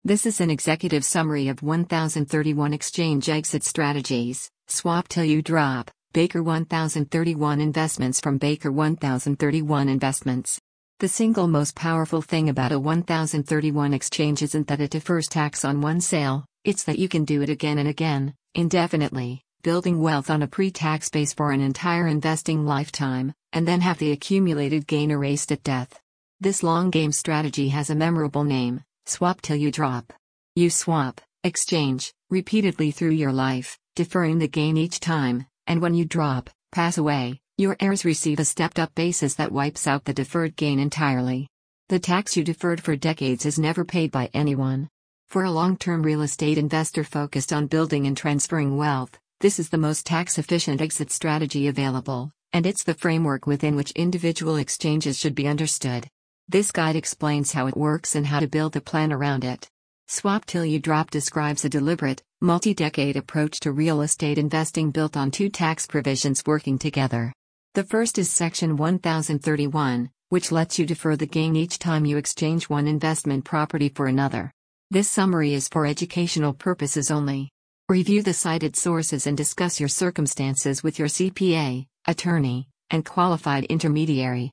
This is an executive summary of 1031 exchange exit strategies. Swap till you drop. Baker 1031 Investments from Baker 1031 Investments. The single most powerful thing about a 1031 exchange isn't that it defers tax on one sale, it's that you can do it again and again, indefinitely, building wealth on a pre-tax base for an entire investing lifetime, and then have the accumulated gain erased at death. This long game strategy has a memorable name: swap till you drop. You swap, exchange, repeatedly through your life, deferring the gain each time, and when you drop, pass away, your heirs receive a stepped-up basis that wipes out the deferred gain entirely. The tax you deferred for decades is never paid by anyone. For a long-term real estate investor focused on building and transferring wealth, this is the most tax-efficient exit strategy available, and it's the framework within which individual exchanges should be understood. This guide explains how it works and how to build a plan around it. Swap till you drop describes a deliberate, multi-decade approach to real estate investing built on two tax provisions working together. The first is Section 1031, which lets you defer the gain each time you exchange one investment property for another. This summary is for educational purposes only. Review the cited sources and discuss your circumstances with your CPA, attorney, and qualified intermediary.